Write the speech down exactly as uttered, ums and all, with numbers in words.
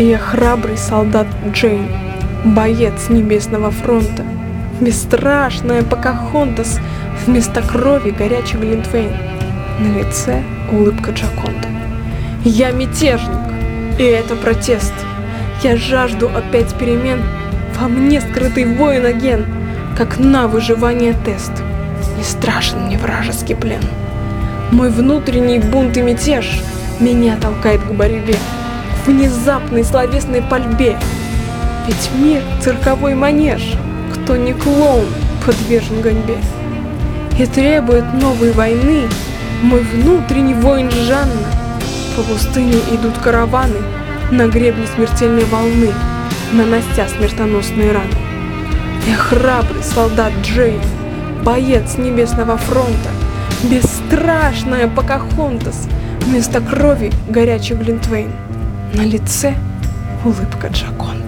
Я храбрый солдат Джейн, боец Небесного фронта, бесстрашная Покахонтас, вместо крови горячий Глинтвейн, на лице улыбка Джоконды. Я мятежник, и это протест. Я жажду опять перемен, во мне скрытый воин-аген, как на выживание тест. Не страшен мне вражеский плен. Мой внутренний бунт и мятеж меня толкает к борьбе, к внезапной словесной пальбе. Ведь мир — цирковой манеж, кто не клоун, подвержен гоньбе. И требует новой войны мой внутренний воин Жанна. По пустыне идут караваны на гребне смертельной волны, нанося смертоносные раны. Я храбрый солдат Джейн, боец Небесного фронта, бесстрашная Покахонтас, вместо крови горячий Глинтвейн, на лице улыбка Джоконды.